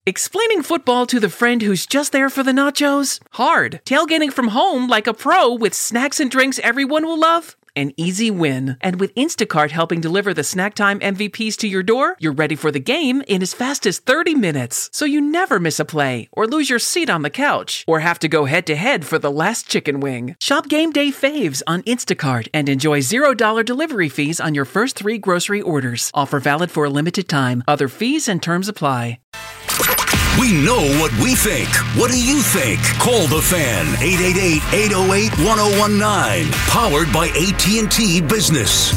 Explaining football to the friend who's just there for the nachos? Hard. Tailgating from home like a pro with snacks and drinks everyone will love? An easy win. And with Instacart helping deliver the snack time MVPs to your door, you're ready for the game in as fast as 30 minutes. So you never miss a play, or lose your seat on the couch, or have to go head-to-head for the last chicken wing. Shop Game Day Faves on Instacart and enjoy $0 delivery fees on your first 3 grocery orders. Offer valid for a limited time. Other fees and terms apply. We know what we think. What do you think? Call the Fan, 888-808-1019. Powered by AT&T Business.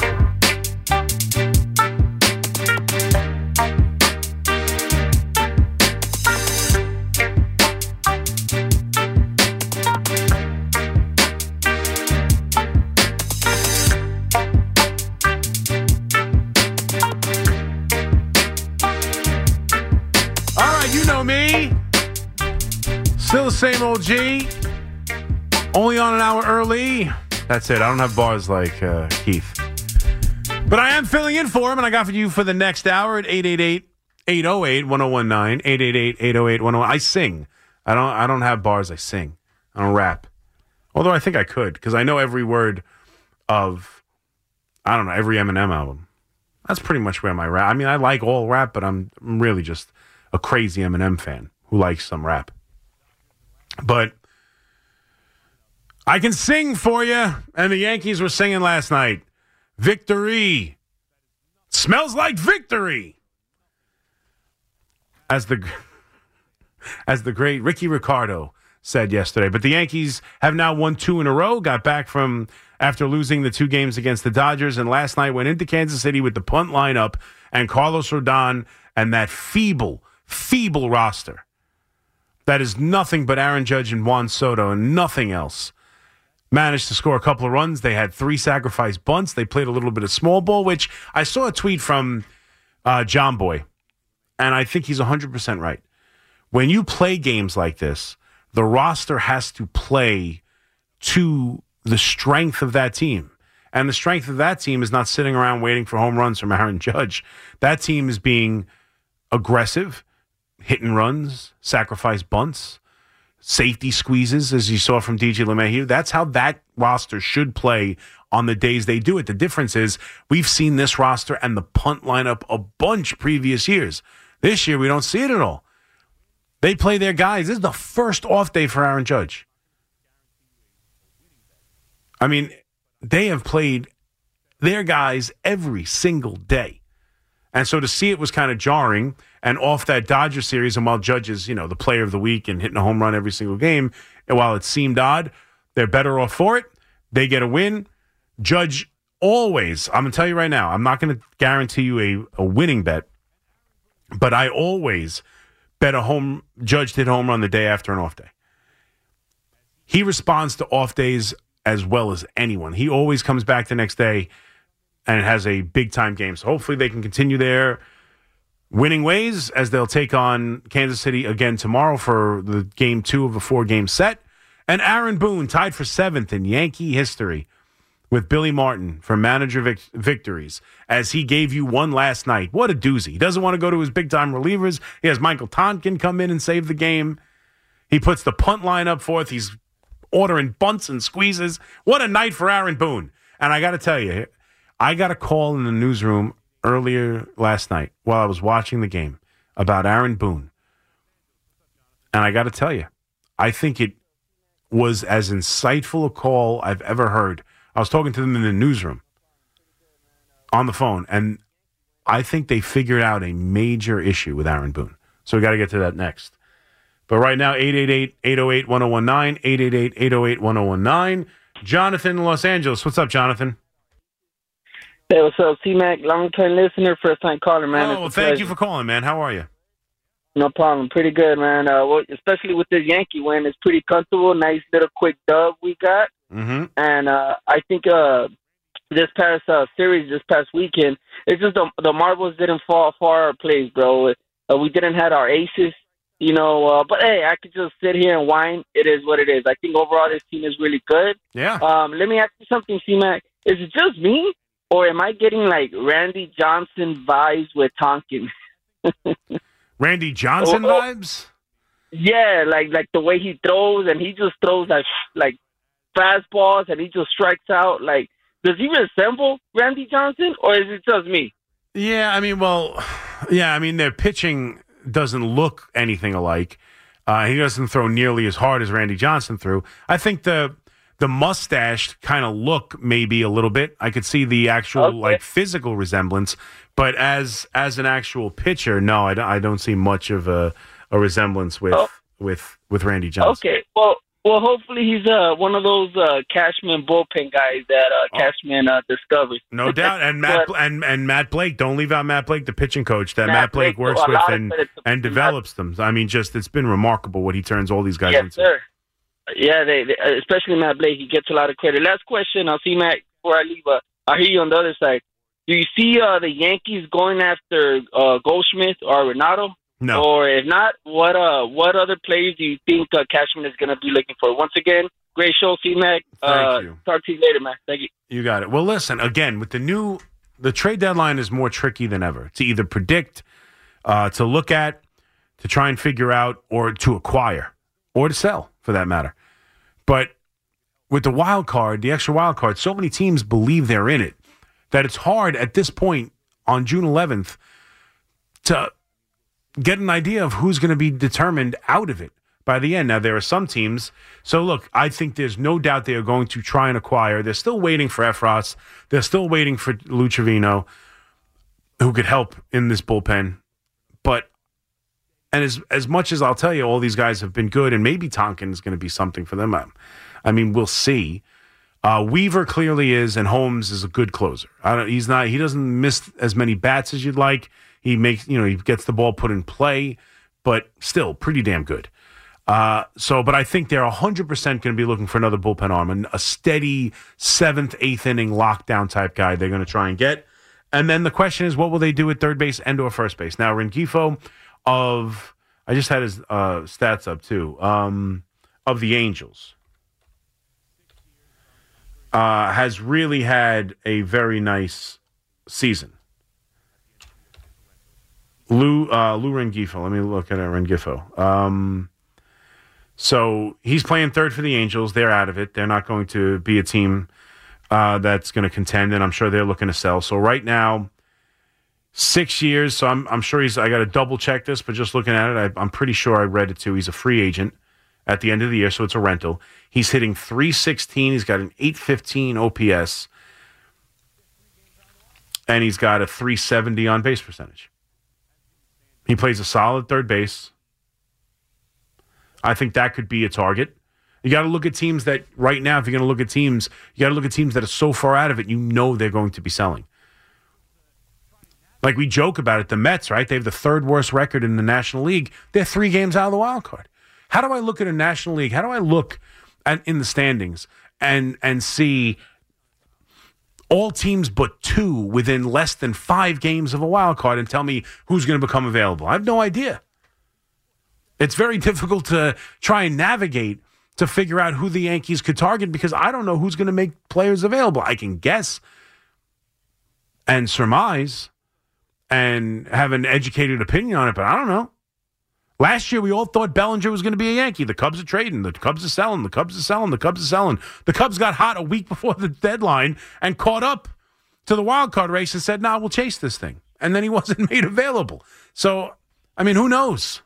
Me, still the same OG, only on an hour early. That's it. I don't have bars like Keith, but I am filling in for him, and I got for you for the next hour at 888-808-1019, 888-808-1019. I sing. I don't have bars. I sing. I don't rap, although I think I could because I know every word of every Eminem album. That's pretty much where my rap. I mean, I like all rap, but I'm really just a crazy Eminem fan who likes some rap. But I can sing for you, and the Yankees were singing last night. Victory. Smells like victory. As the great Ricky Ricardo said yesterday. But the Yankees have now won 2 in a row, got back from after losing the 2 games against the Dodgers, and last night went into Kansas City with the punt lineup and Carlos Rodon and that feeble roster that is nothing but Aaron Judge and Juan Soto and nothing else. Managed to score a couple of runs. They had 3 sacrifice bunts. They played a little bit of small ball, which I saw a tweet from John Boy, and I think he's 100% right. When you play games like this, the roster has to play to the strength of that team. And the strength of that team is not sitting around waiting for home runs from Aaron Judge. That team is being aggressive, hit and runs, sacrifice bunts, safety squeezes, as you saw from DJ LeMahieu. That's how that roster should play on the days they do it. The difference is we've seen this roster and the punt lineup a bunch previous years. This year, we don't see it at all. They play their guys. This is the first off day for Aaron Judge. I mean, they have played their guys every single day. And so to see it was kind of jarring. And off that Dodger series, and while Judge is, the player of the week and hitting a home run every single game, and while it seemed odd, they're better off for it. They get a win. Judge always, I'm going to tell you right now, I'm not going to guarantee you a winning bet, but I always bet Judge did home run the day after an off day. He responds to off days as well as anyone. He always comes back the next day and has a big-time game. So hopefully they can continue their winning ways as they'll take on Kansas City again tomorrow for the game 2 of a 4-game set. And Aaron Boone tied for 7th in Yankee history with Billy Martin for manager victories as he gave you one last night. What a doozy. He doesn't want to go to his big-time relievers. He has Michael Tonkin come in and save the game. He puts the punt line up forth. He's ordering bunts and squeezes. What a night for Aaron Boone. And I got to tell you, I got a call in the newsroom earlier last night while I was watching the game about Aaron Boone. And I got to tell you, I think it was as insightful a call I've ever heard. I was talking to them in the newsroom on the phone, and I think they figured out a major issue with Aaron Boone. So we got to get to that next. But right now, 888-808-1019, 888-808-1019. Jonathan in Los Angeles. What's up, Jonathan? Hey, what's up, C-Mac? Long-time listener, first-time caller, man. Oh, well, thank you for calling, man. How are you? No problem. Pretty good, man. Especially with this Yankee win. It's pretty comfortable. Nice little quick dub we got. Mm-hmm. And I think this past series, this past weekend, it's just the marbles didn't fall for our place, bro. We didn't have our aces, but hey, I could just sit here and whine. It is what it is. I think overall this team is really good. Yeah. Let me ask you something, C-Mac. Is it just me, or am I getting like Randy Johnson vibes with Tonkin? Randy Johnson vibes? Yeah, like the way he throws, and he just throws like fastballs, and he just strikes out. Like, does he resemble Randy Johnson, or is it just me? Yeah, I mean, their pitching doesn't look anything alike. He doesn't throw nearly as hard as Randy Johnson threw. I think the mustache kind of look maybe a little bit. I could see the actual physical resemblance, but as an actual pitcher, no, I don't see much of a resemblance with Randy Johnson. Okay, well, hopefully he's one of those Cashman bullpen guys that Cashman discovers. No doubt, and Matt Blake. Don't leave out Matt Blake, the pitching coach that Matt Blake works with and develops them. I mean, it's been remarkable what he turns all these guys into. Yes, sir. Yeah, they especially Matt Blake. He gets a lot of credit. Last question, I'll see Matt before I leave. I hear you on the other side. Do you see the Yankees going after Goldschmidt or Renato? No. Or if not, what other players do you think Cashman is going to be looking for? Once again, great show, C-Mac. Thank you. Talk to you later, man. Thank you. You got it. Well, listen, again, with the trade deadline is more tricky than ever to either predict, to look at, to try and figure out, or to acquire, or to sell, for that matter. But with the wild card, the extra wild card, so many teams believe they're in it that it's hard at this point on June 11th to get an idea of who's going to be determined out of it by the end. Now, there are some teams. So, look, I think there's no doubt they are going to try and acquire. They're still waiting for Efros. They're still waiting for Lou Trevino, who could help in this bullpen. And as much as I'll tell you, all these guys have been good, and maybe Tonkin is going to be something for them. I mean, we'll see. Weaver clearly is, and Holmes is a good closer. He's not. He doesn't miss as many bats as you'd like. He makes, he gets the ball put in play, but still pretty damn good. But I think they're 100% going to be looking for another bullpen arm, and a steady 7th, 8th inning lockdown type guy they're going to try and get. And then the question is, what will they do at third base and or first base? Now, Rengifo I just had his stats up too, of the Angels, has really had a very nice season. Lou Rengifo. Let me look at Rengifo. So he's playing third for the Angels. They're out of it. They're not going to be a team that's going to contend, and I'm sure they're looking to sell. So right now, 6 years. So I'm sure I got to double check this, but just looking at it, I'm pretty sure I read it too. He's a free agent at the end of the year, so it's a rental. He's hitting .316. He's got an .815 OPS, and he's got a .370 on base percentage. He plays a solid third base. I think that could be a target. You got to look at teams that right now, if you're going to look at teams, you got to look at teams that are so far out of it, they're going to be selling. Like we joke about it, the Mets, right? They have the third worst record in the National League. They're 3 games out of the wild card. How do I look at a National League? How do I look in the standings and see all teams but 2 within less than 5 games of a wild card and tell me who's going to become available? I have no idea. It's very difficult to try and navigate to figure out who the Yankees could target because I don't know who's going to make players available. I can guess and surmise and have an educated opinion on it, but I don't know. Last year, we all thought Bellinger was going to be a Yankee. The Cubs are trading. The Cubs are selling. The Cubs are selling. The Cubs are selling. The Cubs got hot a week before the deadline and caught up to the wild card race and said, we'll chase this thing. And then he wasn't made available. So, I mean, who knows?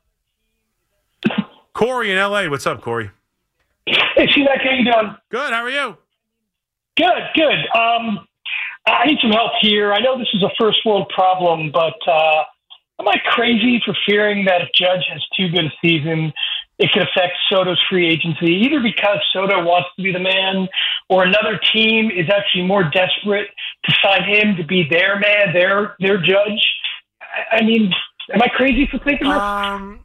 Corey in L.A. What's up, Corey? Hey, C-Mac, how you doing? Good. How are you? Good. I need some help here. I know this is a first world problem, but am I crazy for fearing that if Judge has too good a season, it could affect Soto's free agency, either because Soto wants to be the man or another team is actually more desperate to sign him to be their man, their Judge? I mean, am I crazy for thinking this? I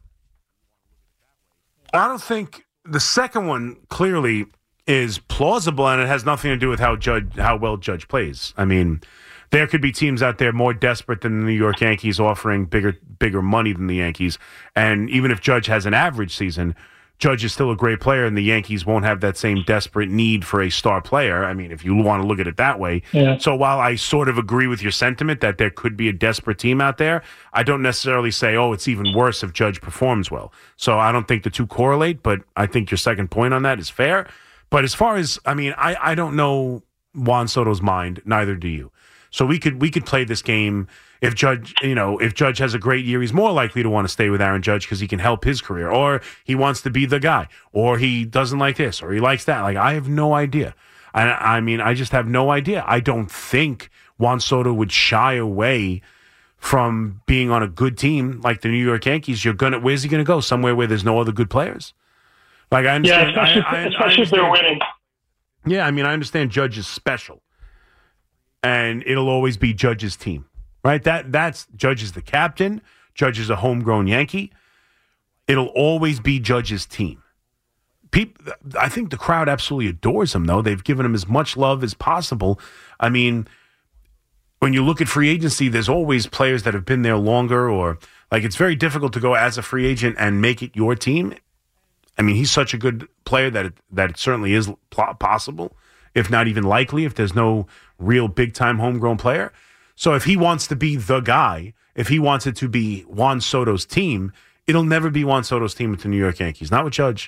don't think the second one clearly is plausible, and it has nothing to do with how well Judge plays. I mean, there could be teams out there more desperate than the New York Yankees offering bigger money than the Yankees. And even if Judge has an average season, Judge is still a great player, and the Yankees won't have that same desperate need for a star player. I mean, if you want to look at it that way. Yeah. So while I sort of agree with your sentiment that there could be a desperate team out there, I don't necessarily say, oh, it's even worse if Judge performs well. So I don't think the two correlate, but I think your second point on that is fair. But as far as, I mean, I don't know Juan Soto's mind, neither do you. So we could play this game. If Judge has a great year, he's more likely to want to stay with Aaron Judge because he can help his career, or he wants to be the guy, or he doesn't like this, or he likes that. Like, I have no idea. I mean, I just have no idea. I don't think Juan Soto would shy away from being on a good team like the New York Yankees. Where's he gonna go? Somewhere where there's no other good players? Like, I understand. Yeah, especially if they're winning. Yeah, I mean, I understand Judge is special, and it'll always be Judge's team. Right, that's Judge is the captain. Judge is a homegrown Yankee. It'll always be Judge's team. I think the crowd absolutely adores him, though. They've given him as much love as possible. I mean, when you look at free agency, there's always players that have been there longer, or like it's very difficult to go as a free agent and make it your team. I mean, he's such a good player that it certainly is possible, if not even likely, if there's no real big-time homegrown player. So if he wants to be the guy, if he wants it to be Juan Soto's team, it'll never be Juan Soto's team with the New York Yankees, not with Judge.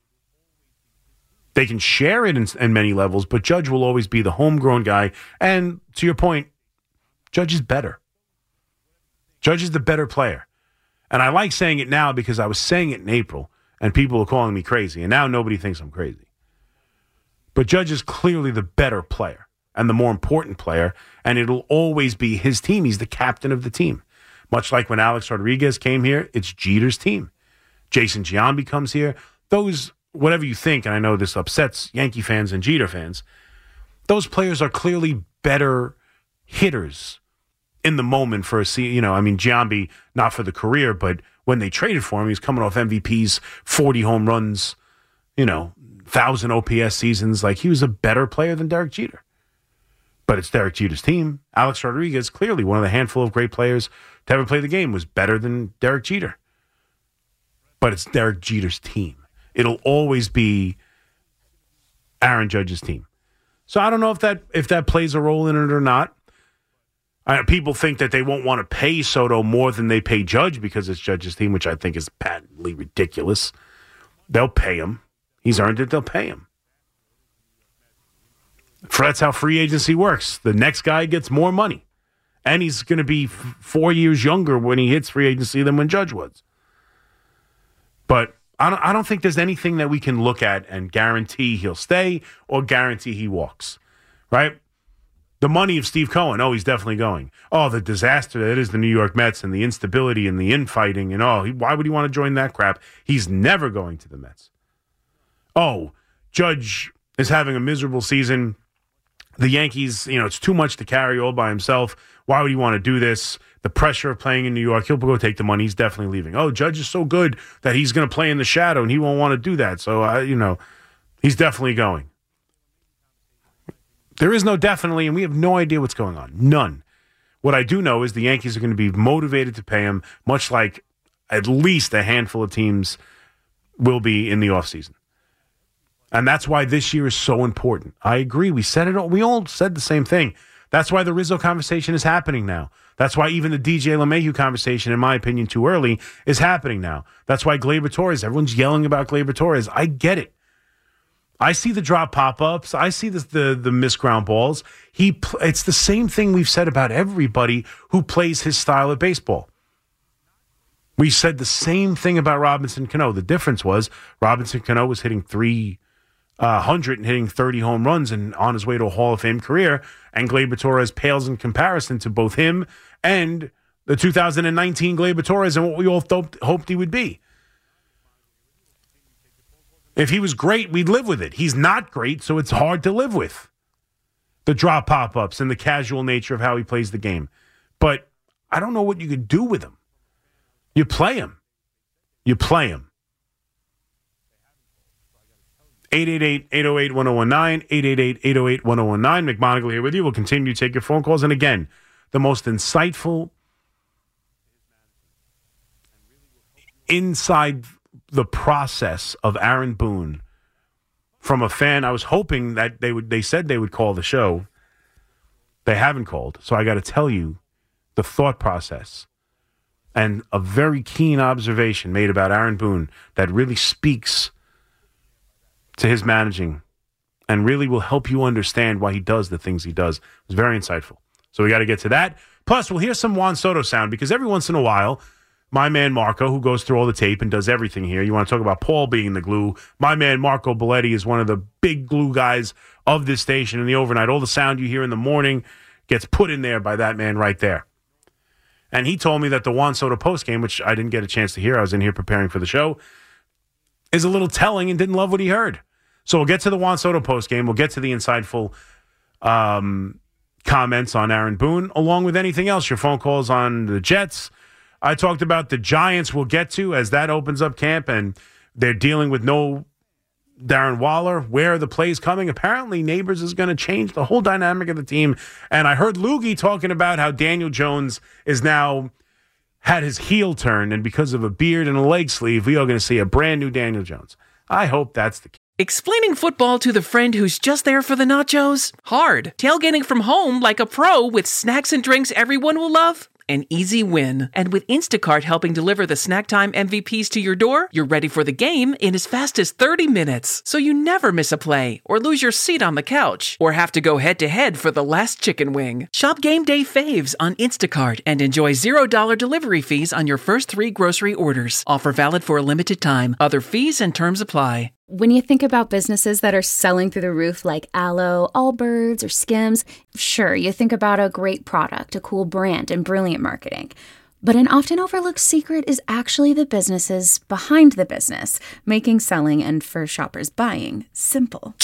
They can share it in many levels, but Judge will always be the homegrown guy. And to your point, Judge is better. Judge is the better player. And I like saying it now because I was saying it in April, and people are calling me crazy, and now nobody thinks I'm crazy. But Judge is clearly the better player and the more important player, and it'll always be his team. He's the captain of the team. Much like when Alex Rodriguez came here, it's Jeter's team. Jason Giambi comes here. Those, whatever you think, and I know this upsets Yankee fans and Jeter fans, those players are clearly better hitters in the moment for Giambi, not for the career, but when they traded for him, he was coming off MVPs, 40 home runs, 1,000 OPS seasons. Like, he was a better player than Derek Jeter. But it's Derek Jeter's team. Alex Rodriguez, clearly one of the handful of great players to ever play the game, was better than Derek Jeter. But it's Derek Jeter's team. It'll always be Aaron Judge's team. So I don't know if that plays a role in it or not. People think that they won't want to pay Soto more than they pay Judge because it's Judge's team, which I think is patently ridiculous. They'll pay him. He's earned it. They'll pay him. That's how free agency works. The next guy gets more money. And he's going to be 4 years younger when he hits free agency than when Judge was. But I don't think there's anything that we can look at and guarantee he'll stay or guarantee he walks. Right? The money of Steve Cohen, he's definitely going. Oh, the disaster that is the New York Mets and the instability and the infighting and why would he want to join that crap? He's never going to the Mets. Oh, Judge is having a miserable season. The Yankees, it's too much to carry all by himself. Why would he want to do this? The pressure of playing in New York, he'll go take the money. He's definitely leaving. Oh, Judge is so good that he's going to play in the shadow and he won't want to do that. So, he's definitely going. There is no definitely, and we have no idea what's going on. None. What I do know is the Yankees are going to be motivated to pay him, much like at least a handful of teams will be in the offseason. And that's why this year is so important. I agree. We said it all. We all said the same thing. That's why the Rizzo conversation is happening now. That's why even the DJ LeMahieu conversation, in my opinion, too early, is happening now. That's why Gleyber Torres, everyone's yelling about Gleyber Torres. I get it. I see the drop pop-ups. I see the missed ground balls. It's the same thing we've said about everybody who plays his style of baseball. We said the same thing about Robinson Cano. The difference was Robinson Cano was hitting 300 and hitting 30 home runs and on his way to a Hall of Fame career, and Gleyber Torres pales in comparison to both him and the 2019 Gleyber Torres and what we all hoped he would be. If he was great, we'd live with it. He's not great, so it's hard to live with. The drop pop-ups and the casual nature of how he plays the game. But I don't know what you could do with him. You play him. 888-808-1019, 888-808-1019. McMonagle here with you. We'll continue to take your phone calls. And again, the most insightful, inside the process of Aaron Boone from a fan. I was hoping that they said they would call the show. They haven't called. So I got to tell you the thought process and a very keen observation made about Aaron Boone that really speaks to his managing and really will help you understand why he does the things he does. It was very insightful. So we got to get to that. Plus, we'll hear some Juan Soto sound because every once in a while, my man Marco, who goes through all the tape and does everything here, you want to talk about Paul being the glue. My man Marco Belletti is one of the big glue guys of this station in the overnight. All the sound you hear in the morning gets put in there by that man right there. And he told me that the Juan Soto postgame, which I didn't get a chance to hear, I was in here preparing for the show, is a little telling and didn't love what he heard. So we'll get to the Juan Soto postgame. We'll get to the insightful comments on Aaron Boone, along with anything else. Your phone calls on the Jets. I talked about the Giants we'll get to as that opens up camp, and they're dealing with no Darren Waller. Where are the plays coming? Apparently, Neighbors is going to change the whole dynamic of the team. And I heard Loogie talking about how Daniel Jones is now had his heel turn, and because of a beard and a leg sleeve, we are going to see a brand new Daniel Jones. I hope that's the case. Explaining football to the friend who's just there for the nachos? Hard. Tailgating from home like a pro with snacks and drinks everyone will love? An easy win. And with Instacart helping deliver the snack time MVPs to your door, you're ready for the game in as fast as 30 minutes. So you never miss a play or lose your seat on the couch or have to go head-to-head for the last chicken wing. Shop Game Day Faves on Instacart and enjoy $0 delivery fees on your first 3 grocery orders. Offer valid for a limited time. Other fees and terms apply. When you think about businesses that are selling through the roof like Aloe, Allbirds, or Skims, sure, you think about a great product, a cool brand, and brilliant marketing. But an often overlooked secret is actually the businesses behind the business, making selling and, for shoppers, buying simple.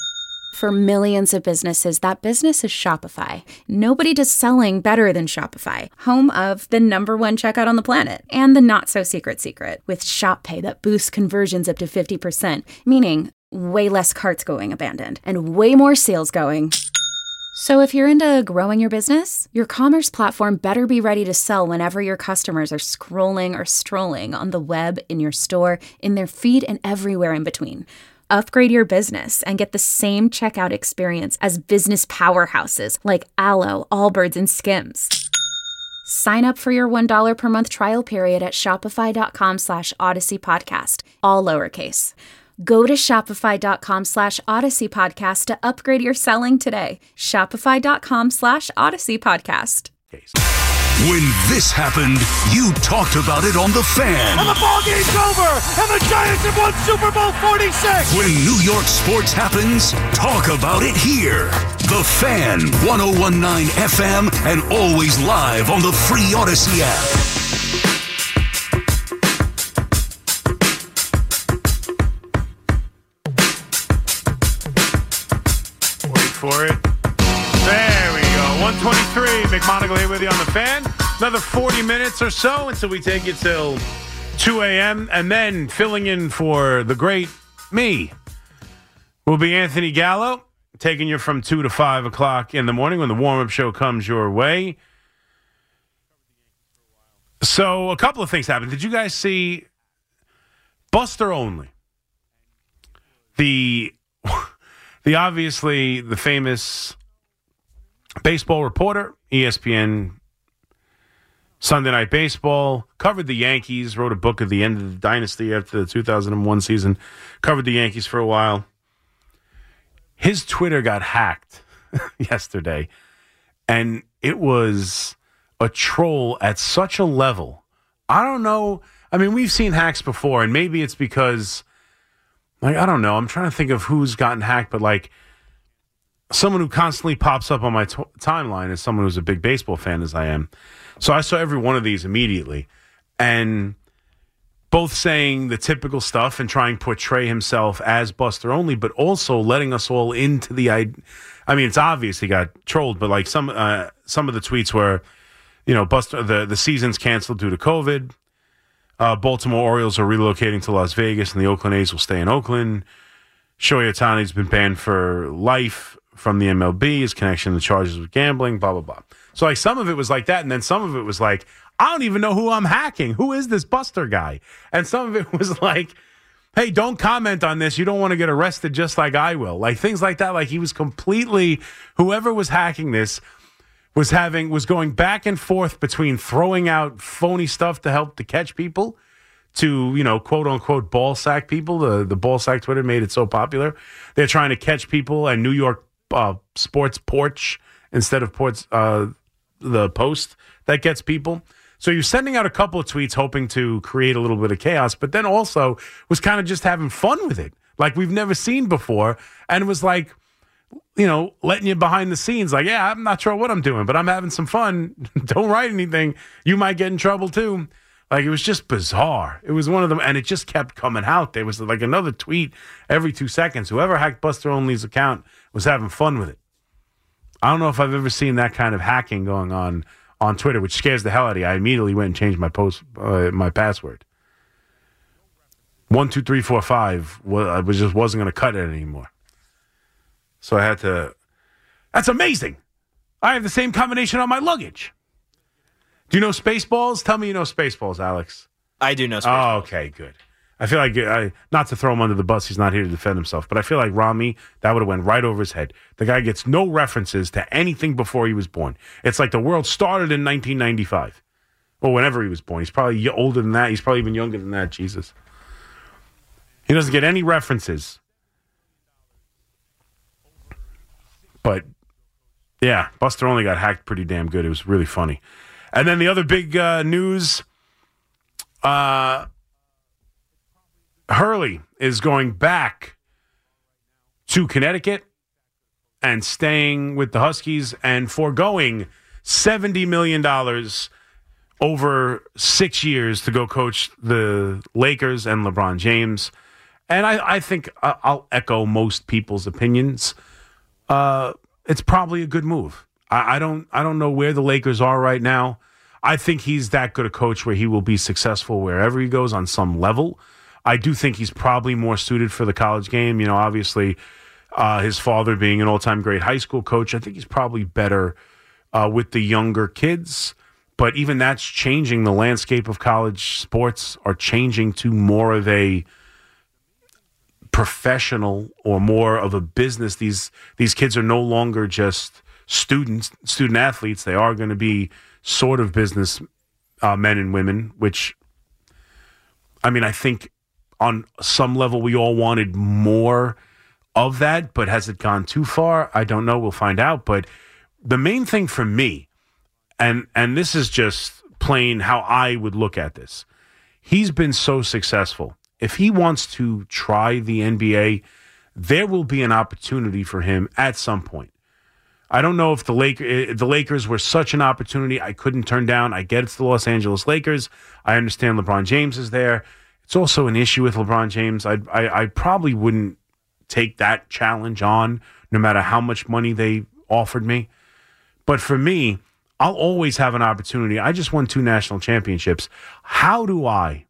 For millions of businesses, that business is Shopify. Nobody does selling better than Shopify, home of the #1 checkout on the planet, and the not-so-secret secret, with Shop Pay that boosts conversions up to 50%, meaning way less carts going abandoned, and way more sales going. So if you're into growing your business, your commerce platform better be ready to sell whenever your customers are scrolling or strolling on the web, in your store, in their feed, and everywhere in between. Upgrade your business and get the same checkout experience as business powerhouses like Aloe, Allbirds, and Skims. Sign up for your $1 per month trial period at shopify.com/Odyssey Podcast, all lowercase. Go to shopify.com/Odyssey Podcast to upgrade your selling today. Shopify.com/Odyssey Podcast. When this happened, you talked about it on The Fan. And the ball game's over, and the Giants have won Super Bowl 46. When New York sports happens, talk about it here. The Fan, 101.9 FM, and always live on the free Odyssey app. Wait for it. There we go. 123. McMonagle here with you on The Fan. Another 40 minutes or so until we take it till 2 a.m. And then filling in for the great me will be Anthony Gallo, taking you from 2 to 5 o'clock in the morning when the warm-up show comes your way. So a couple of things happened. Did you guys see Buster Olney? The obviously the famous baseball reporter, ESPN Sunday Night Baseball, covered the Yankees, wrote a book at the end of the dynasty after the 2001 season, covered the Yankees for a while. His Twitter got hacked yesterday, and it was a troll at such a level. I don't know. I mean, we've seen hacks before, and maybe it's because, like, I don't know. I'm trying to think of who's gotten hacked, but, like, someone who constantly pops up on my timeline is someone who's a big baseball fan, as I am. So I saw every one of these immediately, and both saying the typical stuff and trying to portray himself as Buster Olney, but also letting us all into the idea. I mean, it's obvious he got trolled, but like some of the tweets were, you know, Buster, the season's canceled due to COVID. Baltimore Orioles are relocating to Las Vegas, and the Oakland A's will stay in Oakland. Shohei Ohtani's been banned for life from the MLB. His connection to the charges with gambling, blah, blah, blah. So like some of it was like that, and then some of it was like, I don't even know who I'm hacking. Who is this Buster guy? And some of it was like, hey, don't comment on this. You don't want to get arrested just like I will. Like things like that. Like he was completely, whoever was hacking this was going back and forth between throwing out phony stuff to help to catch people to, quote unquote, ball sack people. The ball sack Twitter made it so popular. They're trying to catch people and New York Sports Porch instead of the Post that gets people. So you're sending out a couple of tweets hoping to create a little bit of chaos, but then also was kind of just having fun with it like we've never seen before. And it was like, letting you behind the scenes like, yeah, I'm not sure what I'm doing, but I'm having some fun. Don't write anything. You might get in trouble too. Like, it was just bizarre. It was one of them, and it just kept coming out. There was like another tweet every 2 seconds. Whoever hacked Buster Olney's account was having fun with it. I don't know if I've ever seen that kind of hacking going on Twitter, which scares the hell out of you. I immediately went and changed my password. 1, 2, 3, 4, 5. I wasn't going to cut it anymore. So I had to. That's amazing. I have the same combination on my luggage. Do you know Spaceballs? Tell me you know Spaceballs, Alex. I do know Spaceballs. Oh, okay, good. I feel like, not to throw him under the bus, he's not here to defend himself, but I feel like Rami, that would have went right over his head. The guy gets no references to anything before he was born. It's like the world started in 1995. Or whenever he was born. He's probably older than that. He's probably even younger than that, Jesus. He doesn't get any references. But, yeah, Buster Olney got hacked pretty damn good. It was really funny. And then the other big news, Hurley is going back to Connecticut and staying with the Huskies and foregoing $70 million over 6 years to go coach the Lakers and LeBron James. And I think I'll echo most people's opinions. It's probably a good move. I don't know where the Lakers are right now. I think he's that good a coach where he will be successful wherever he goes on some level. I do think he's probably more suited for the college game. Obviously, his father being an all-time great high school coach, I think he's probably better with the younger kids. But even that's changing. The landscape of college sports are changing to more of a professional or more of a business. These kids are no longer just student athletes. They are going to be sort of business men and women, which, I think on some level we all wanted more of that, but has it gone too far? I don't know. We'll find out. But the main thing for me, and this is just plain how I would look at this, he's been so successful. If he wants to try the NBA, there will be an opportunity for him at some point. I don't know if the Lakers were such an opportunity I couldn't turn down. I get it's the Los Angeles Lakers. I understand LeBron James is there. It's also an issue with LeBron James. I probably wouldn't take that challenge on no matter how much money they offered me. But for me, I'll always have an opportunity. I just won 2 national championships. How do I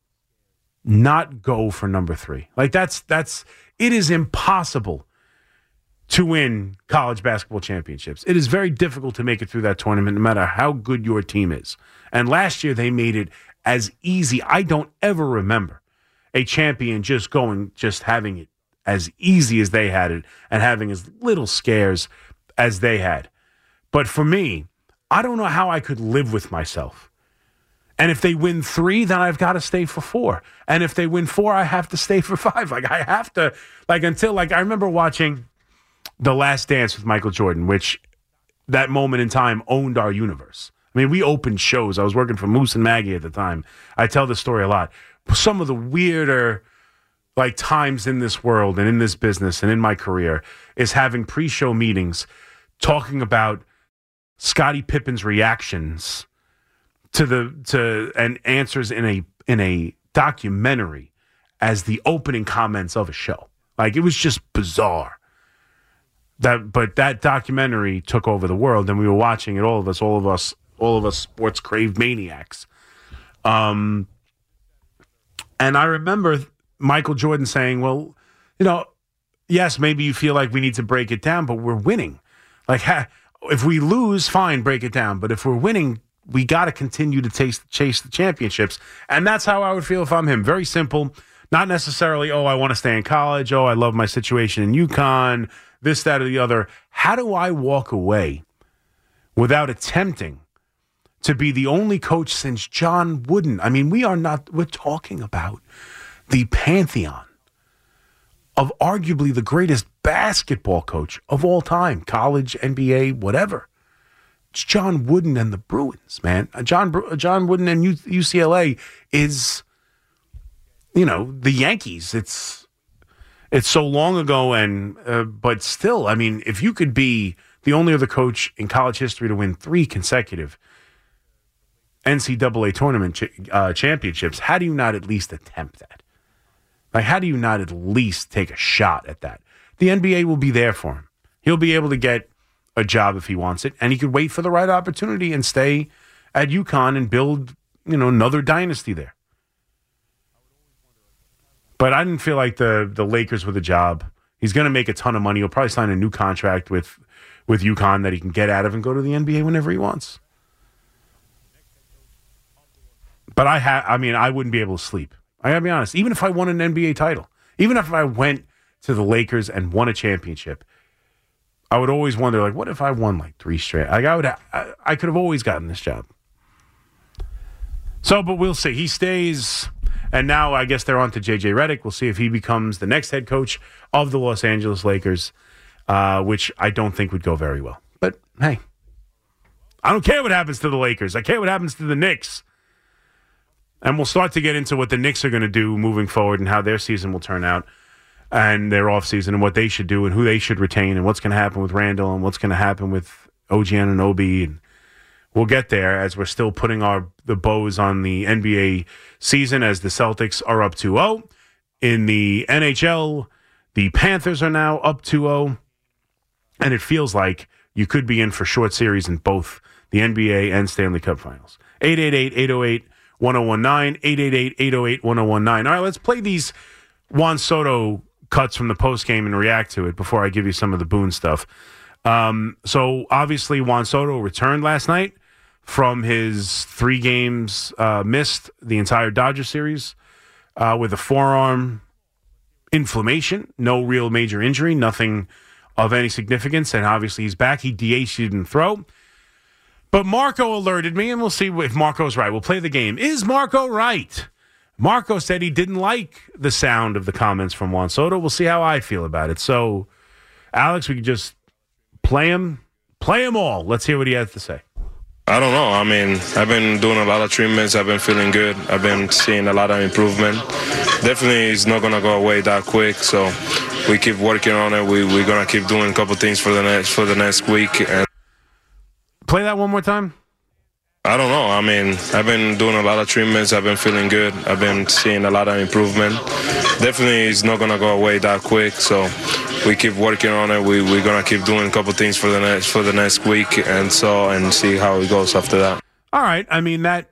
not go for number 3? Like it is impossible to win college basketball championships. It is very difficult to make it through that tournament no matter how good your team is. And last year they made it as easy. I don't ever remember a champion just having it as easy as they had it and having as little scares as they had. But for me, I don't know how I could live with myself. And if they win 3, then I've got to stay for 4. And if they win 4, I have to stay for 5. I have to, until I remember watching The Last Dance with Michael Jordan, which that moment in time owned our universe. We opened shows. I was working for Moose and Maggie at the time. I tell this story a lot. Some of the weirder times in this world and in this business and in my career is having pre-show meetings talking about Scottie Pippen's reactions and answers in a documentary as the opening comments of a show. It was just bizarre. But that documentary took over the world, and we were watching it. All of us sports crave maniacs. And I remember Michael Jordan saying, "Well, yes, maybe you feel like we need to break it down, but we're winning. If we lose, fine, break it down. But if we're winning, we got to continue to chase the championships. And that's how I would feel if I'm him. Very simple. Not necessarily, oh, I want to stay in college. Oh, I love my situation in UConn, this, that, or the other. How do I walk away without attempting to be the only coach since John Wooden? I mean, we're talking about the pantheon of arguably the greatest basketball coach of all time, college, NBA, whatever. It's John Wooden and the Bruins, man. John Wooden and UCLA is, the Yankees. It's so long ago, and but still, I mean, if you could be the only other coach in college history to win 3 consecutive NCAA tournament championships, how do you not at least attempt that? Like, how do you not at least take a shot at that? The NBA will be there for him. He'll be able to get a job if he wants it, and he could wait for the right opportunity and stay at UConn and build, another dynasty there. But I didn't feel like the Lakers were the job. He's going to make a ton of money. He'll probably sign a new contract with UConn that he can get out of and go to the NBA whenever he wants. But I wouldn't be able to sleep. I got to be honest. Even if I won an NBA title, even if I went to the Lakers and won a championship, I would always wonder, like, what if I won like 3 straight? Like, I could have always gotten this job. So, but we'll see. He stays, and now I guess they're on to J.J. Redick. We'll see if he becomes the next head coach of the Los Angeles Lakers, which I don't think would go very well. But, hey, I don't care what happens to the Lakers. I care what happens to the Knicks. And we'll start to get into what the Knicks are going to do moving forward and how their season will turn out and their offseason and what they should do and who they should retain and what's going to happen with Randall and what's going to happen with OG Anunoby. And we'll get there as we're still putting the bows on the NBA season as the Celtics are up 2-0. In the NHL, the Panthers are now up 2-0. And it feels like you could be in for short series in both the NBA and Stanley Cup Finals. 888-808-1019, 888-808-1019. All right, let's play these Juan Soto cuts from the postgame and react to it before I give you some of the Boone stuff. So, obviously, Juan Soto returned last night from his 3 games missed the entire Dodger series with a forearm inflammation. No real major injury, nothing of any significance, and obviously he's back. He DH'd, he didn't throw. But Marco alerted me, and we'll see if Marco's right. We'll play the game. Is Marco right? Marco said he didn't like the sound of the comments from Juan Soto. We'll see how I feel about it. So, Alex, we could just play him all. Let's hear what he has to say. I don't know. I mean, I've been doing a lot of treatments. I've been feeling good. I've been seeing a lot of improvement. Definitely it's not going to go away that quick, so we keep working on it. We're going to keep doing a couple things for the next week. And play that one more time. I don't know. I mean, I've been doing a lot of treatments. I've been feeling good. I've been seeing a lot of improvement. Definitely it's not going to go away that quick, so we keep working on it. We're going to keep doing a couple things for the next week and see how it goes after that. All right. I mean, that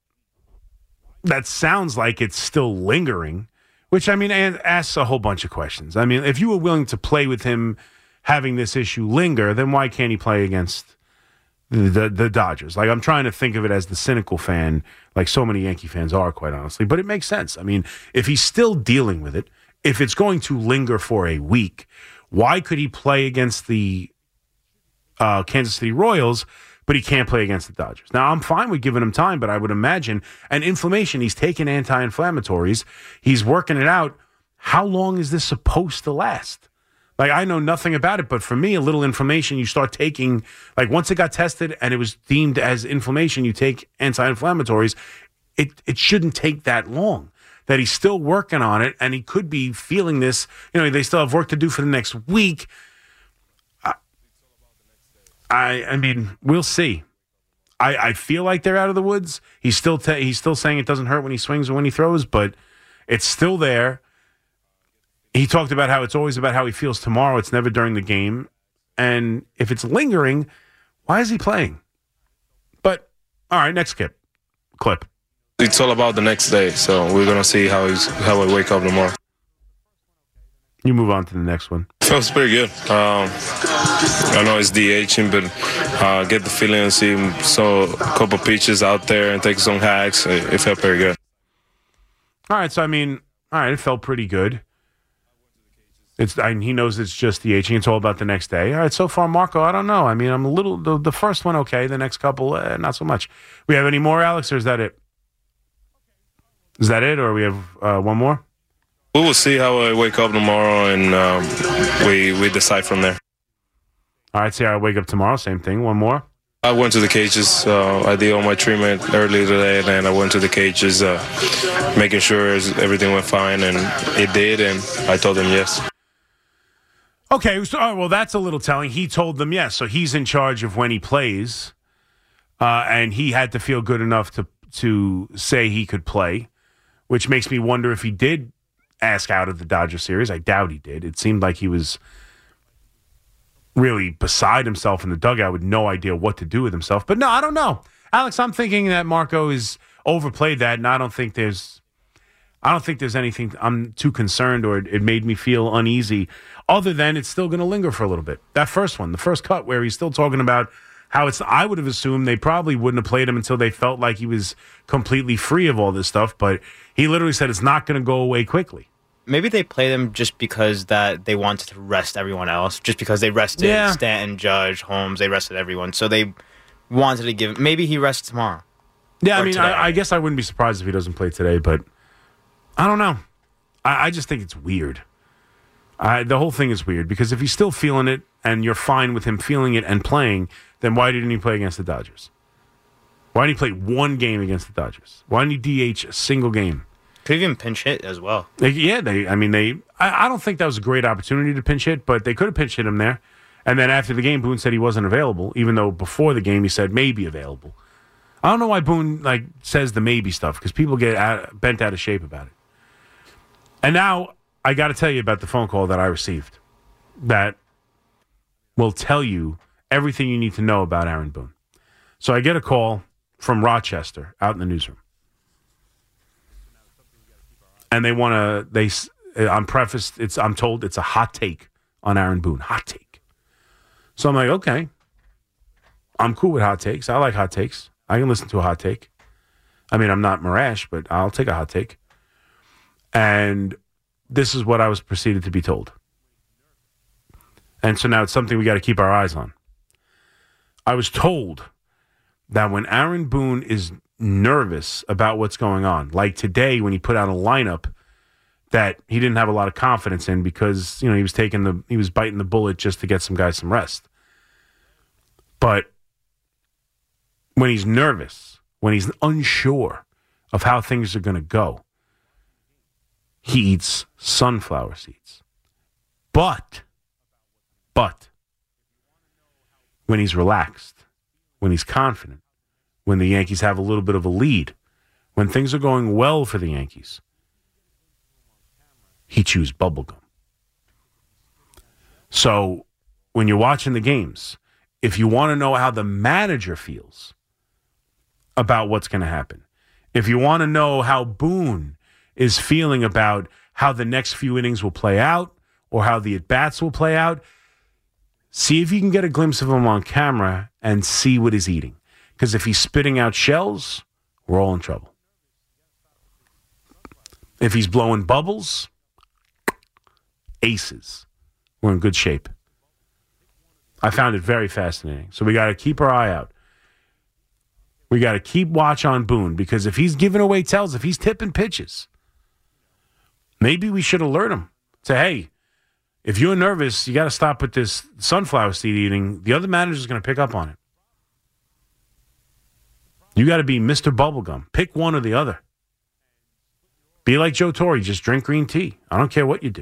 sounds like it's still lingering, which, I mean, asks a whole bunch of questions. I mean, if you were willing to play with him having this issue linger, then why can't he play against the Dodgers? Like, I'm trying to think of it as the cynical fan, like so many Yankee fans are, quite honestly, but it makes sense. I mean, if he's still dealing with it, if it's going to linger for a week, why could he play against the Kansas City Royals, but he can't play against the Dodgers? Now, I'm fine with giving him time, but I would imagine an inflammation, he's taking anti-inflammatories, he's working it out. How long is this supposed to last? Like, I know nothing about it, but for me, a little inflammation, you start taking, like, once it got tested and it was deemed as inflammation, you take anti-inflammatories. It shouldn't take that long. That he's still working on it, and he could be feeling this. You know, they still have work to do for the next week. I mean, we'll see. I feel like they're out of the woods. He's still saying it doesn't hurt when he swings or when he throws, but it's still there. He talked about how it's always about how he feels tomorrow. It's never during the game. And if it's lingering, why is he playing? But, all right, next clip. It's all about the next day, so we're going to see how we wake up tomorrow. You move on to the next one. Feels pretty good. I know it's DHing, but get the feeling and see him a couple pitches out there and take some hacks. It felt pretty good. All right, so it felt pretty good. He knows it's just DHing. It's all about the next day. All right, so far, Marco, I don't know. I mean, I'm a little the first one okay. The next couple, not so much. We have any more, Alex, or is that it? Is that it, or we have one more? We will see how I wake up tomorrow, and we decide from there. All right, see how I wake up tomorrow. Same thing. One more. I went to the cages. I did all my treatment earlier today, and then I went to the cages, making sure everything went fine, and it did, and I told them yes. Okay, so, well, that's a little telling. He told them yes, so he's in charge of when he plays, and he had to feel good enough to say he could play, which makes me wonder if he did ask out of the Dodger series. I doubt he did. It seemed like he was really beside himself in the dugout with no idea what to do with himself. But no, I don't know. Alex, I'm thinking that Marco is overplayed that, and I don't think there's anything I'm too concerned or it made me feel uneasy, other than it's still going to linger for a little bit. That first one, the first cut where he's still talking about how I would have assumed they probably wouldn't have played him until they felt like he was completely free of all this stuff, but he literally said it's not going to go away quickly. Maybe they played him just because that they wanted to rest everyone else, just because they rested Stanton, Judge, Holmes, they rested everyone. So they wanted to give. Maybe he rests tomorrow. Yeah, I mean, I guess I wouldn't be surprised if he doesn't play today, but I don't know. I just think it's weird. The whole thing is weird because if he's still feeling it and you're fine with him feeling it and playing, then why didn't he play against the Dodgers? Why didn't he play one game against the Dodgers? Why didn't he DH a single game? Could even pinch hit as well. I don't think that was a great opportunity to pinch hit, but they could have pinch hit him there. And then after the game, Boone said he wasn't available, even though before the game he said maybe available. I don't know why Boone says the maybe stuff, because people get bent out of shape about it. And now I got to tell you about the phone call that I received that will tell you everything you need to know about Aaron Boone. So I get a call from Rochester out in the newsroom. And they want to, I'm told it's a hot take on Aaron Boone. Hot take. So I'm like, okay. I'm cool with hot takes. I like hot takes. I can listen to a hot take. I mean, I'm not Marash, but I'll take a hot take. And this is what I was proceeded to be told. And so now it's something we got to keep our eyes on. I was told that when Aaron Boone is nervous about what's going on, like today when he put out a lineup that he didn't have a lot of confidence in because, he was biting the bullet just to get some guys some rest. But when he's nervous, when he's unsure of how things are going to go, he eats sunflower seeds. But when he's relaxed, when he's confident, when the Yankees have a little bit of a lead, when things are going well for the Yankees, he chews bubblegum. So when you're watching the games, if you want to know how the manager feels about what's going to happen, if you want to know how Boone is feeling about how the next few innings will play out or how the at-bats will play out, see if you can get a glimpse of him on camera and see what he's eating. Because if he's spitting out shells, we're all in trouble. If he's blowing bubbles, aces. We're in good shape. I found it very fascinating. So we got to keep our eye out. We got to keep watch on Boone, because if he's giving away tells, if he's tipping pitches, maybe we should alert him. Say, hey, if you're nervous, you got to stop with this sunflower seed eating. The other manager's going to pick up on it. You got to be Mr. Bubblegum. Pick one or the other. Be like Joe Torre. Just drink green tea. I don't care what you do.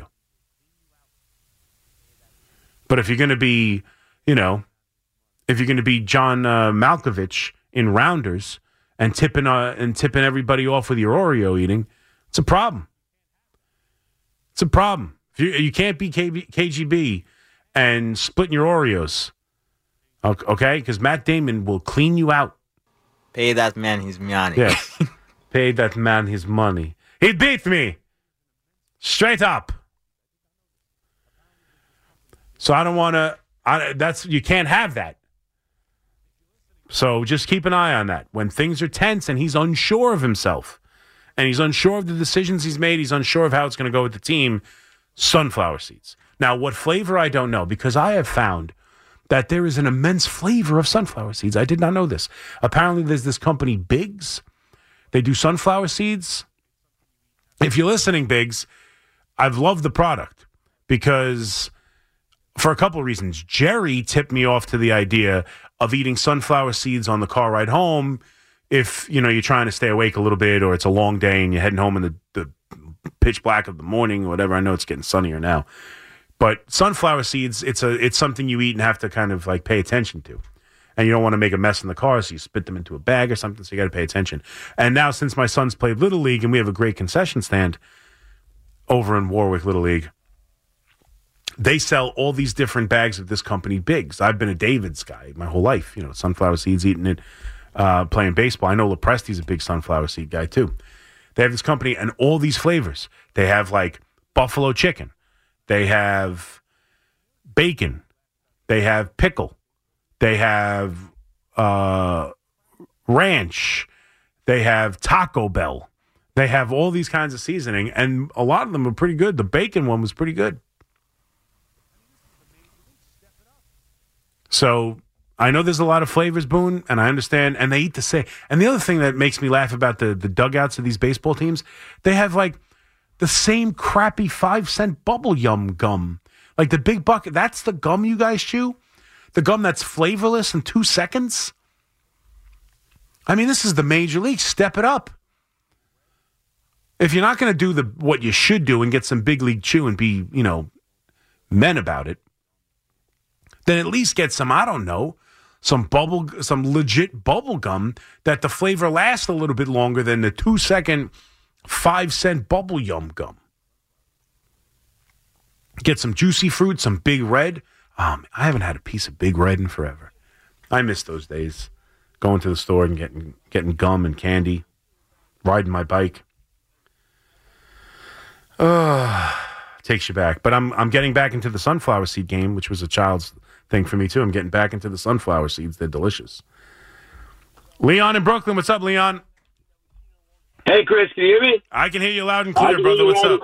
But if you're going to be, if you're going to be John Malkovich in Rounders and tipping everybody off with your Oreo eating, it's a problem. It's a problem. You can't be KGB and splitting your Oreos, okay? Because Matt Damon will clean you out. Pay that man his money. Yes. Pay that man his money. He beat me. Straight up. So I don't want to. You can't have that. So just keep an eye on that. When things are tense and he's unsure of himself, and he's unsure of the decisions he's made, he's unsure of how it's going to go with the team, sunflower seeds. Now, what flavor, I don't know, because I have found that there is an immense flavor of sunflower seeds. I did not know this. Apparently, there's this company, Biggs. They do sunflower seeds. If you're listening, Biggs, I've loved the product because for a couple of reasons. Jerry tipped me off to the idea of eating sunflower seeds on the car ride home if, you're trying to stay awake a little bit or it's a long day and you're heading home in the pitch black of the morning or whatever. I know it's getting sunnier now. But sunflower seeds, it's something you eat and have to kind of like pay attention to. And you don't want to make a mess in the car, so you spit them into a bag or something, so you got to pay attention. And now since my son's played Little League and we have a great concession stand over in Warwick Little League, they sell all these different bags of this company, Biggs. I've been a David's guy my whole life, sunflower seeds, eating it, playing baseball. I know Lepresti's a big sunflower seed guy too. They have this company and all these flavors. They have like buffalo chicken. They have bacon. They have pickle. They have ranch. They have Taco Bell. They have all these kinds of seasoning, and a lot of them are pretty good. The bacon one was pretty good. So I know there's a lot of flavors, Boone, and I understand, and they eat the same. And the other thing that makes me laugh about the dugouts of these baseball teams, they have like the same crappy 5-cent bubble yum gum. Like the big bucket, that's the gum you guys chew? The gum that's flavorless in 2 seconds? I mean, this is the major league. Step it up. If you're not going to do what you should do and get some big league chew and be, men about it, then at least get some, I don't know, some legit bubble gum that the flavor lasts a little bit longer than the 2-second 5-cent bubble yum gum. Get some juicy fruit, some Big Red. I haven't had a piece of Big Red in forever. I miss those days. Going to the store and getting gum and candy. Riding my bike. Takes you back. But I'm getting back into the sunflower seed game, which was a child's thing for me too. I'm getting back into the sunflower seeds. They're delicious. Leon in Brooklyn. What's up, Leon? Hey, Chris, can you hear me? I can hear you loud and clear, brother. What's up?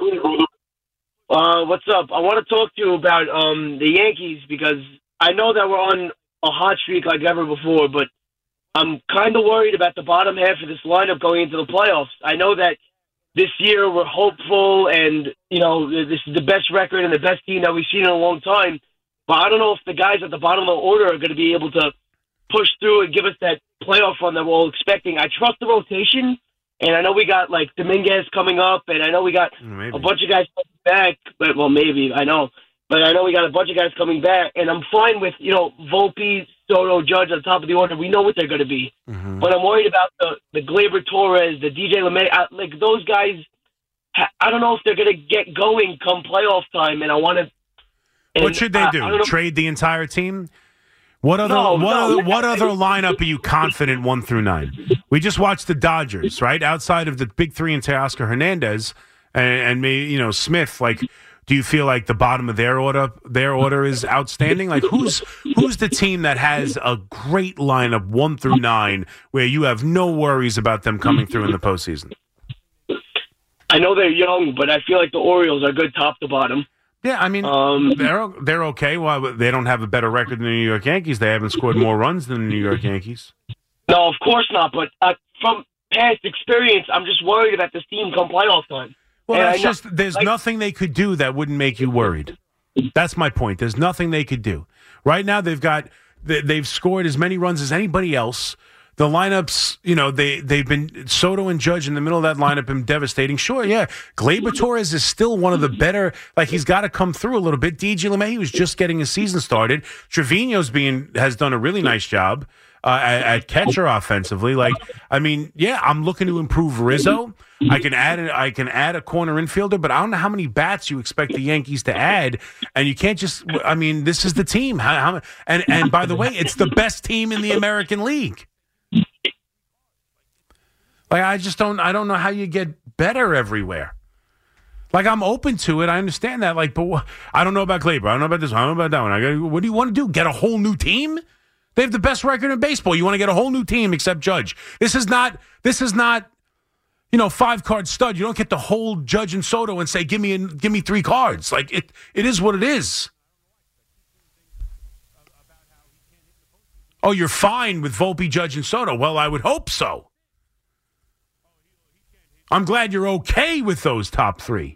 What's up? I want to talk to you about the Yankees because I know that we're on a hot streak like ever before, but I'm kind of worried about the bottom half of this lineup going into the playoffs. I know that this year we're hopeful and, this is the best record and the best team that we've seen in a long time, but I don't know if the guys at the bottom of the order are going to be able to push through and give us that playoff run that we're all expecting. I trust the rotation. And I know we got, Dominguez coming up, and I know we got a bunch of guys coming back. Well, maybe, I know. But I know we got a bunch of guys coming back, and I'm fine with, Volpe, Soto, Judge on top of the order. We know what they're going to be. Mm-hmm. But I'm worried about the Gleyber Torres, the DJ LeMay. Those guys, I don't know if they're going to get going come playoff time, and I want to... What should they do? Trade the entire team? What other lineup are you confident 1 through 9? We just watched the Dodgers, right? Outside of the big three and Teoscar Hernandez and maybe Smith. Do you feel like the bottom of their order is outstanding? Who's the team that has a great lineup 1 through 9 where you have no worries about them coming through in the postseason? I know they're young, but I feel like the Orioles are good top to bottom. Yeah, I mean, they're okay. Well, they don't have a better record than the New York Yankees. They haven't scored more runs than the New York Yankees. No, of course not. But from past experience, I'm just worried about this team come playoff time. Well, there's nothing they could do that wouldn't make you worried. That's my point. There's nothing they could do. Right now, they've scored as many runs as anybody else. The lineups, they've been Soto and Judge in the middle of that lineup been devastating. Sure, yeah. Gleyber Torres is still one of the better. He's got to come through a little bit. DJ LeMay was just getting his season started. Trevino's has done a really nice job at catcher offensively. I'm looking to improve Rizzo. I can add a corner infielder, but I don't know how many bats you expect the Yankees to add. And you can't just. I mean, this is the team. And by the way, it's the best team in the American League. I don't know how you get better everywhere. Like, I'm open to it. I understand that. Like, but I don't know about Gleyber. I don't know about this. I don't know about that one. What do you want to do? Get a whole new team? They have the best record in baseball. You want to get a whole new team except Judge. This is not, 5-card stud. You don't get the whole Judge and Soto and say, give me 3 cards. Like, it is what it is. Oh, you're fine with Volpe, Judge, and Soto. Well, I would hope so. I'm glad you're okay with those top 3.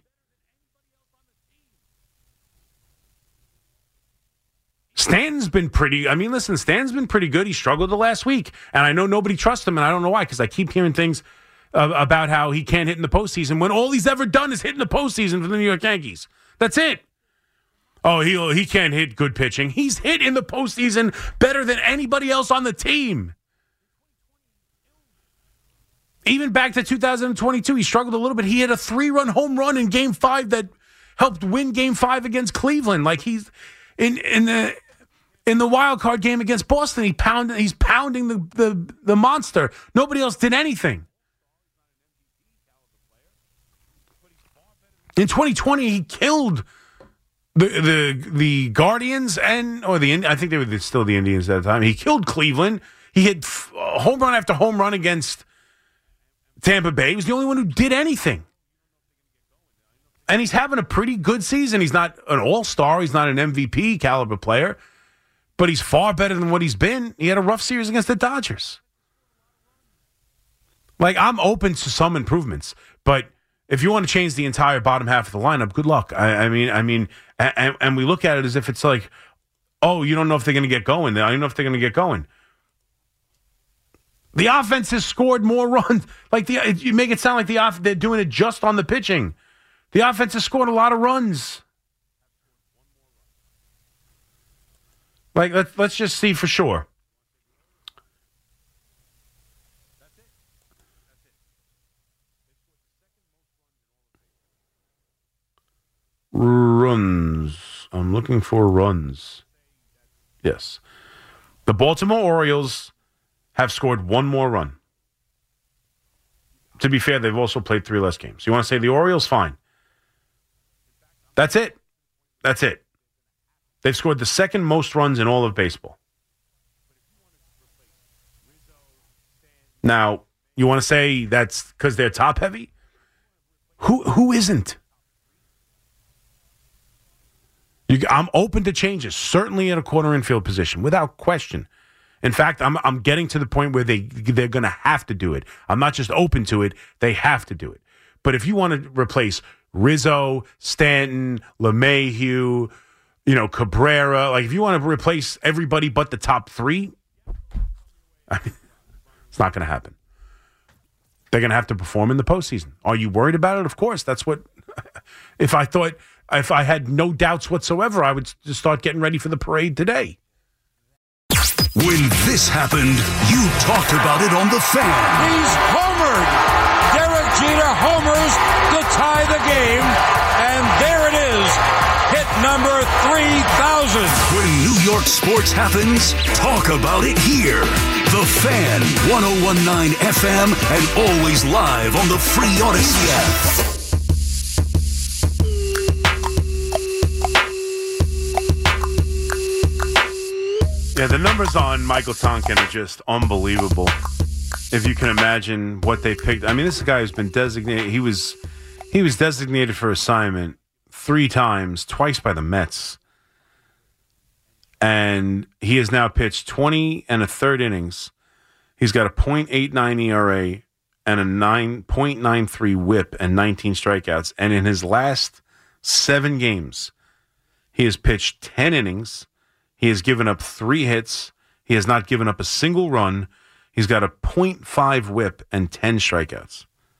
Stanton's been pretty. I mean, listen, Stanton's been pretty good. He struggled the last week, and I know nobody trusts him, and I don't know why, because I keep hearing things about how he can't hit in the postseason when all he's ever done is hit in the postseason for the New York Yankees. That's it. Oh, he can't hit good pitching. He's hit in the postseason better than anybody else on the team. Even back to 2022, he struggled a little bit. He hit a 3-run home run in Game 5 that helped win Game 5 against Cleveland. Like, he's in the wild card game against Boston, he's pounding the monster. Nobody else did anything. In 2020, he killed the Guardians I think they were still the Indians at the time. He killed Cleveland. He hit home run after home run against Tampa Bay. He was the only one who did anything. And he's having a pretty good season. He's not an all-star. He's not an MVP caliber player. But he's far better than what he's been. He had a rough series against the Dodgers. Like, I'm open to some improvements. But if you want to change the entire bottom half of the lineup, good luck. I mean, we look at it as if it's like, oh, you don't know if they're going to get going. I don't know if they're going to get going. The offense has scored more runs. Like, you make it sound like they're doing it just on the pitching. The offense has scored a lot of runs. Like, let's just see for sure. Runs. I'm looking for runs. Yes. The Baltimore Orioles have scored 1 more run. To be fair, they've also played 3 less games. You want to say the Orioles? Fine. That's it. That's it. They've scored the second most runs in all of baseball. Now, you want to say that's because they're top heavy? Who isn't? I'm open to changes, certainly at a corner infield position, without question. In fact, I'm getting to the point where they're going to have to do it. I'm not just open to it; they have to do it. But if you want to replace Rizzo, Stanton, LeMahieu, Cabrera, like if you want to replace everybody but the top 3, it's not going to happen. They're going to have to perform in the postseason. Are you worried about it? Of course. That's what. If I had no doubts whatsoever, I would just start getting ready for the parade today. When this happened, you talked about it on The Fan. He's homered. Derek Jeter homers to tie the game, and there it is. Hit number 3,000. When New York sports happens, talk about it here. The Fan, 101.9 FM, and always live on the free Odyssey app. Yeah, the numbers on Michael Tonkin are just unbelievable. If you can imagine what they picked. I mean, this is a guy who's been designated. He was designated for assignment 3 times, twice by the Mets. And he has now pitched 20 1/3 innings. He's got a .89 ERA and a 9.93 whip and 19 strikeouts. And in his last 7 games, he has pitched 10 innings. He has given up 3 hits. He has not given up a single run. He's got a .5 whip and 10 strikeouts.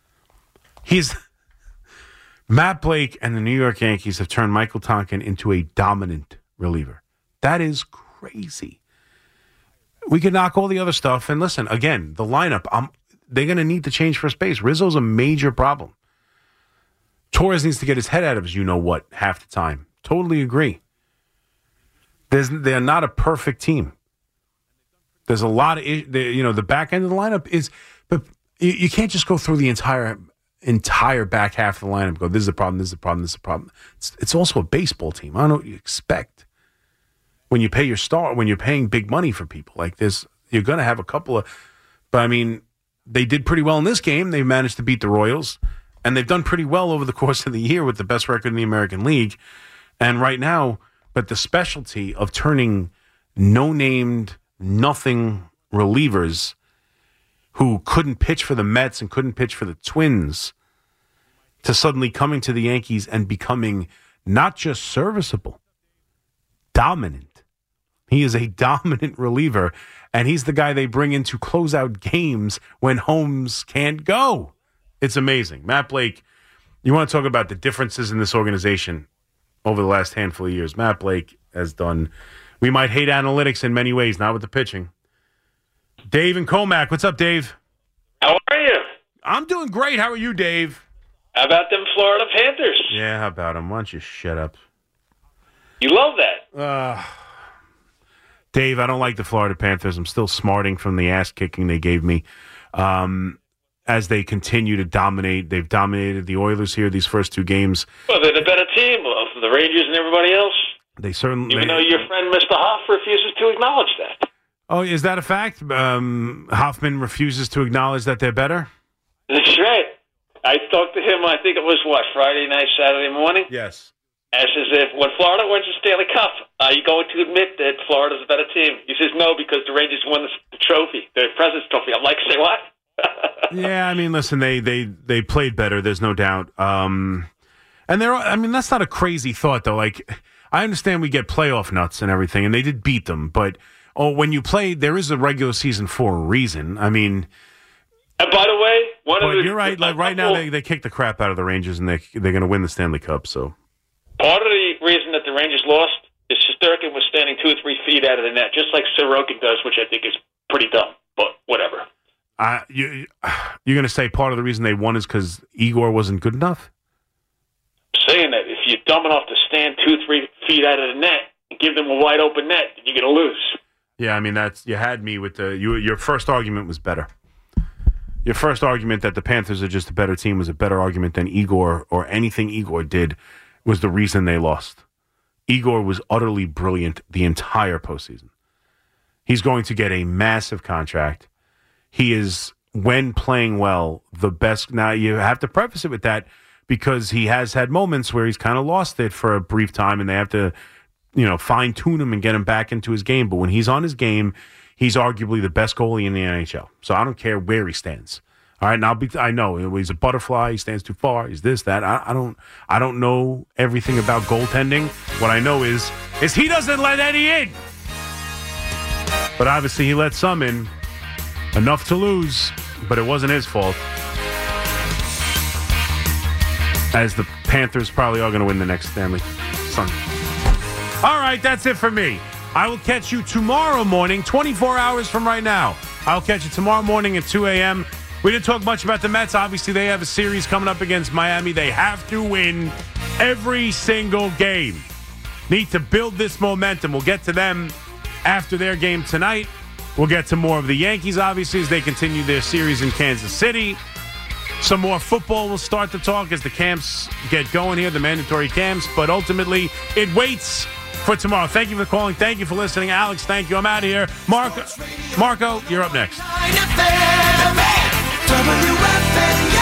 Matt Blake and the New York Yankees have turned Michael Tonkin into a dominant reliever. That is crazy. We could knock all the other stuff. And listen, again, the lineup, they're going to need to change first base. Rizzo's a major problem. Torres needs to get his head out of his you-know-what half the time. Totally agree. They're not a perfect team. There's a lot of, the back end of the lineup is, but you can't just go through the entire entire back half of the lineup go, this is a problem, this is a problem, this is a problem. It's also a baseball team. I don't know what you expect. When you pay your star, when you're paying big money for people like this, you're going to have a couple of, but I mean, they did pretty well in this game. They managed to beat the Royals, and they've done pretty well over the course of the year with the best record in the American League. And right now, but the specialty of turning no-named, nothing relievers who couldn't pitch for the Mets and couldn't pitch for the Twins to suddenly coming to the Yankees and becoming not just serviceable, dominant. He is a dominant reliever, and he's the guy they bring in to close out games when Holmes can't go. It's amazing. Matt Blake, you want to talk about the differences in this organization over the last handful of years. Matt Blake has done, we might hate analytics in many ways, not with the pitching. Dave and Comac. What's up, Dave? How are you? I'm doing great. How are you, Dave? How about them Florida Panthers? Yeah, how about them? Why don't you shut up? You love that. Dave, I don't like the Florida Panthers. I'm still smarting from the ass kicking they gave me. As they continue to dominate, they've dominated the Oilers here these first two games. Well, they're the better team of the Rangers and everybody else. They certainly, even though your friend Mr. Hoff refuses to acknowledge that. Oh, is that a fact? Hoffman refuses to acknowledge that they're better? That's right. I talked to him, I think it was, Friday night, Saturday morning? Yes. As if when Florida wins the Stanley Cup, are you going to admit that Florida's a better team? He says no because the Rangers won the trophy, the President's Trophy. I'm like, say what? Yeah, I mean, listen, they played better. There's no doubt. And that's not a crazy thought, though. Like, I understand we get playoff nuts and everything, and they did beat them. But when you play, there is a regular season for a reason. I mean, and by the way, you're right. Like right now, they kick the crap out of the Rangers, and they're going to win the Stanley Cup. So part of the reason that the Rangers lost is Shesterkin was standing 2 or 3 feet out of the net, just like Sorokin does, which I think is pretty dumb. But whatever. You're going to say part of the reason they won is because Igor wasn't good enough? I'm saying that if you're dumb enough to stand 2 or 3 feet out of the net and give them a wide open net, you're going to lose. Yeah, I mean, you had me with your first argument was better. Your first argument that the Panthers are just a better team was a better argument than Igor or anything Igor did was the reason they lost. Igor was utterly brilliant the entire postseason. He's going to get a massive contract. He is, when playing well, the best. Now, you have to preface it with that because he has had moments where he's kind of lost it for a brief time, and they have to, fine-tune him and get him back into his game. But when he's on his game, he's arguably the best goalie in the NHL. So I don't care where he stands. All right, and I know he's a butterfly. He stands too far. He's this, that. I don't know everything about goaltending. What I know is he doesn't let any in. But obviously he let some in. Enough to lose, but it wasn't his fault. As the Panthers probably are going to win the next Stanley Sunday. All right, that's it for me. I will catch you tomorrow morning, 24 hours from right now. I'll catch you tomorrow morning at 2 a.m. We didn't talk much about the Mets. Obviously, they have a series coming up against Miami. They have to win every single game. Need to build this momentum. We'll get to them after their game tonight. We'll get to more of the Yankees, obviously, as they continue their series in Kansas City. Some more football will start to talk as the camps get going here, the mandatory camps. But ultimately, it waits for tomorrow. Thank you for calling. Thank you for listening. Alex, thank you. I'm out of here. Marco, you're up next. WFN